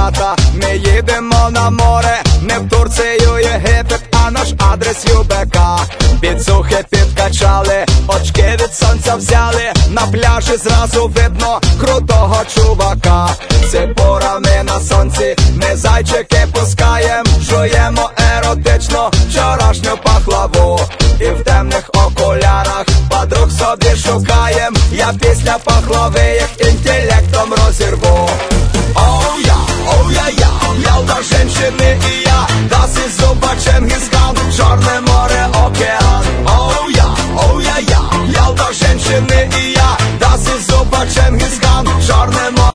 дівчата, ми їдемо на море, не в Турцію, Єгипет, а наш адрес ЮБК. Біцухи підкачали, очки від сонця взяли, на пляжі зразу видно крутого чувака. Ципурами на сонці ми зайчики пускаєм, жуємо еротично вчорашню пахлаву. І в темних окулярах подруг собі шукаєм, я після пахлави їх